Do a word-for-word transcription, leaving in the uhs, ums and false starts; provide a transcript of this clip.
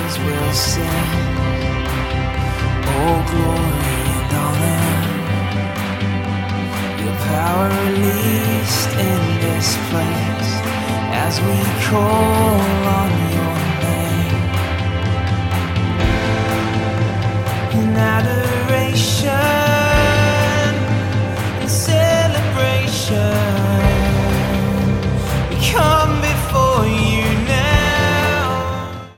angels will sing. Oh, glory and honor, your power released in this place as we call on your